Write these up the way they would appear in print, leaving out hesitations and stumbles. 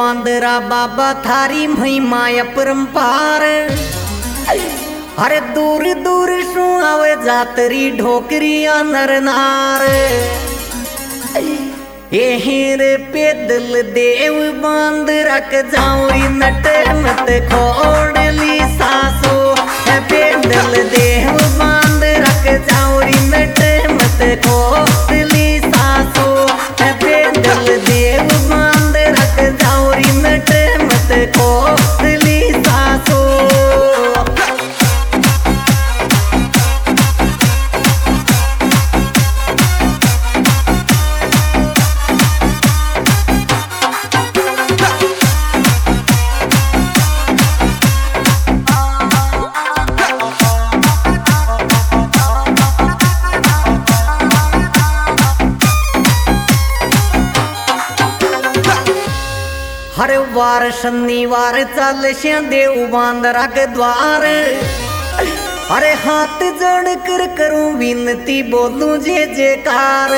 बांदरा बाबा थारी महिमा अपरंपार। अरे दूर दूर सु आवे जातरी ढोकरिया नर नार। रे पैदल देव बांदरा के जाऊरी नट मत खोड़ली सासो। पैदल देव बांदरा के जाऊरी नट मत खोड़ली सासो। पैदल देव बांदरा के जाऊरी नट मत खोड़ली सासो। हर वार शनिवार चल श्या देव बांदरा के द्वार। अरे हाथ जोड़ कर करूं विनती बोलूं जे जयकार।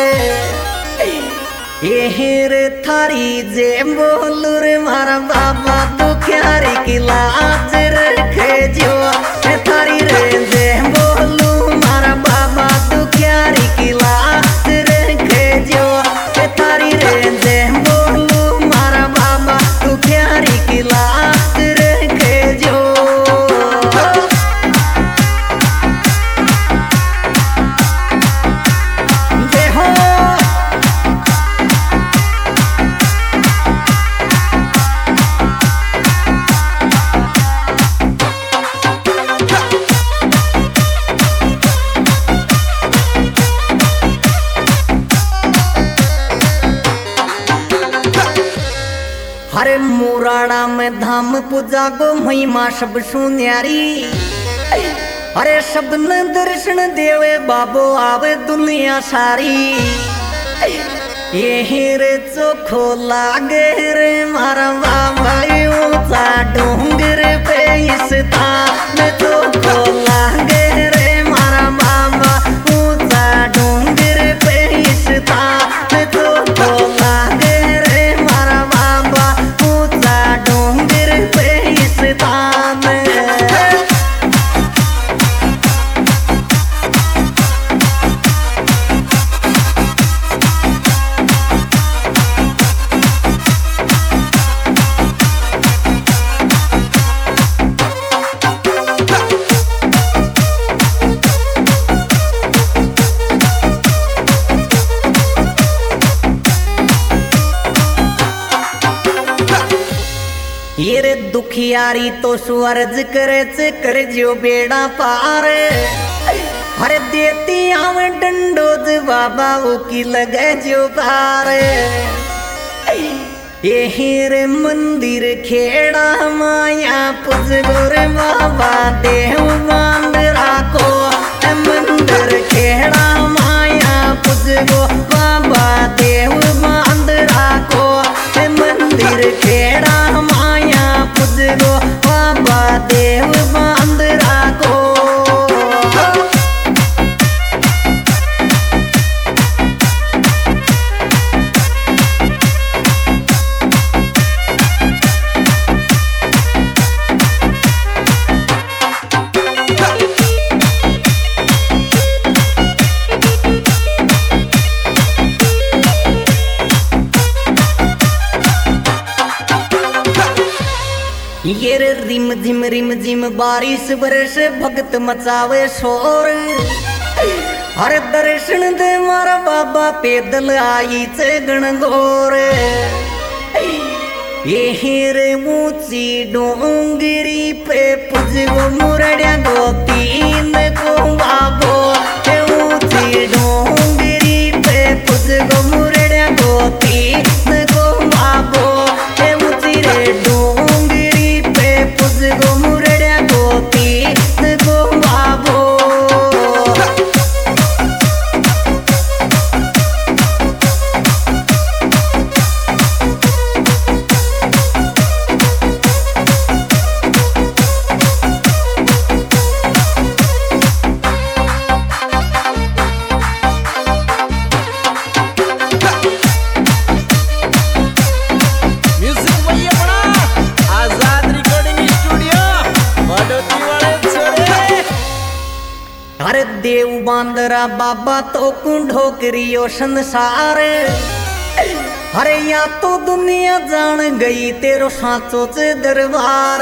रे थारी जे बोलू रे मारा बाबा दुखियारी की लाज रखे जो। थारी रे जे बोलू मारा बाबा दुखियारी की लाज रखे जो। थारी रे जे बोलू मारा बाबा दुखियारी की लाज रखे जो। हरे मुराड़ा में धाम पूजा गो महिमा सब सुन्यारी। अरे सब न दर्शन देवे बाबो आवे दुनिया सारी। रे चोखो लागे रे मारा बाबा ऊंचा डोंगर पे इसता में चोखो लागे रे मारा बाबा ऊंचा डोंगर पे इसता में चोखो लागे रे मारा बाबा ऊंचा डोंगर पे इसता में। ये रे दुखियारी तो स्वर्ज करे कर जो बेड़ा पार। हरे देती आवे डंडोज बाबा की लगे जो पार। रे मंदिर खेड़ा माया पुज गोरे बाबा देव बांदरा को। मंदिर खेड़ा माया पुज गो बाबा देव बांदरा को। मंदिर खेड़ा माया पुज गो बाबा देव बांदरा को। ये रे रिम झिम बारिश बरस भगत मचावे शोर। हर दर्शन दे मारा बाबा पैदल आई चे गणगोर। रे ऊंची डोंगरी पे पुज गो मुरड़िया गो तीन को बाबो। ऊंची डोंगरी पे पुज गो मुरड़िया गो तीन को बाबो। ऊंची रे डोंगरी पे पुज गो मुरड़िया गो तीन को बाबो। देव बांदरा बाबा तो कुंढो करियो संसार। अरे या तो दुनिया जान गई तेरो साचो चे दरबार।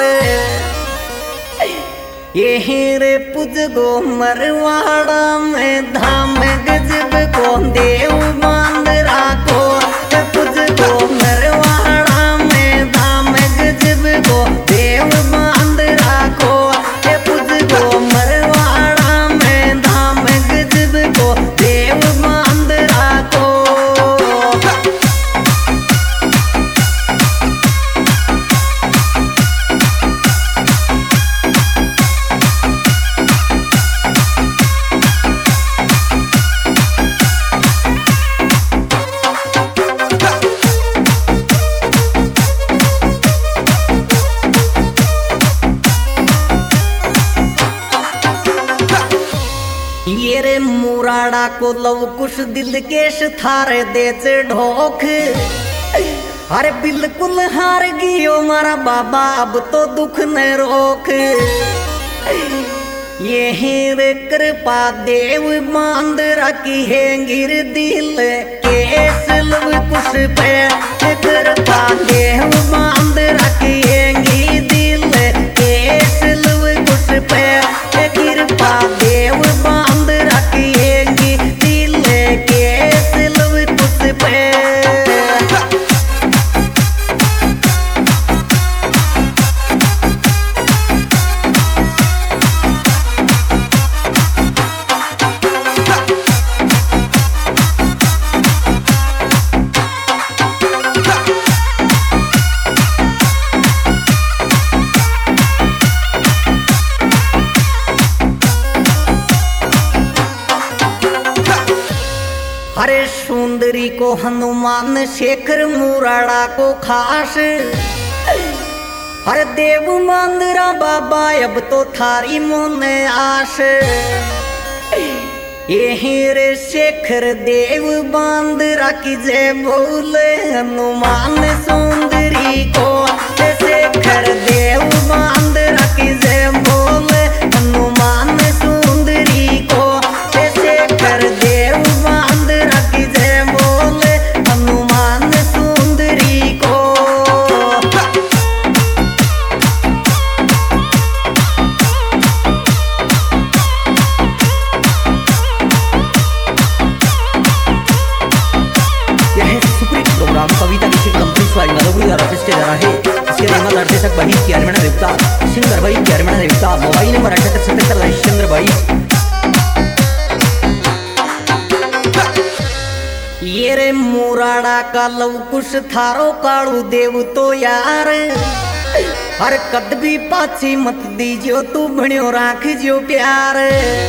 यही रे पुज गो मरवाड़ा में धाम गजब को देव बांदरा को। पुज गो मरवाड़ा में धाम गजब को देव बांदरा को। पुज गो मरवाड़ा में धाम गजब को देव बांदरा को। ये रे मुराड़ा को लव कुछ दिल के थारे देचे ढोक। अरे बिल्कुल हार गियो मारा बाबा अब तो दुख न रोक। यही रे कृपा देव बांध रखी है गिर दिल केस लव कुछ पे। कृपा देव बांध रखी है गिर दिल केस लव कुछ पे। कृपा देव बांध रखी है दिल केस लव कुछ पे। अरे सुंदरी को हनुमान शेखर मुराड़ा को खास। अरे देव बांदरा बाबा अब तो थारी मोने आस। यही रे शेखर देव बांदरा की जय बोले हनुमान सुंदरी को। शेखर देव बांदरा की जय बोले हनुमान सुंदरी को। शेखर देव बांदरा की जय बोले हनुमान सुंदरी को। यह सुप्रीम प्रोग्राम कविता किसी कंपनी स्वाई मधुबनी द्वारा पेश किया जा रहा है। इसके निर्माता निर्देशक भाई क्यारमणा देवता, सिंगर भाई क्यारमणा देवता। मोबाइल नंबर 7877 चंद्र भाई। ये रे मुराड़ा का लव कुश थारो कालू देव तो यार। हर कद भी पाछी मत दीजियो तू भणियो राख जो प्यार।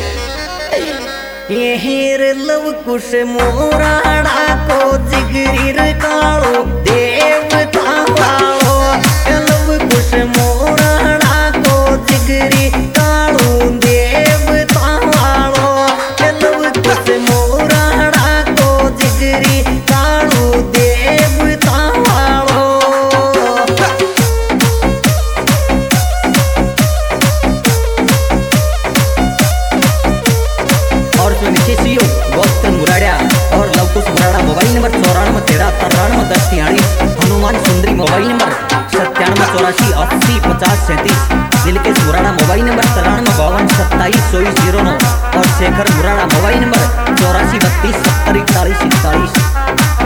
यही रे लव कुश मुराड़ा को जिगरी रे कालू देव तावालो। लव कुश मुराड़ा को जिगरी कालू देव तावालो। लव कुश मुराड़ा को जिगरी कालू देव तावालो। और इसमें विशेष सहयोग गौतम मुराड़ा और Lavkush Murada. Mobile number 94 13 93 10 43। Hanuman Sundari mobile number 97 84 80 50 37। Dilkesh Murada mobile number 93 52 27 24 09। और शेखर मुराड़ा मोबाइल नंबर 84 32 70 41 41।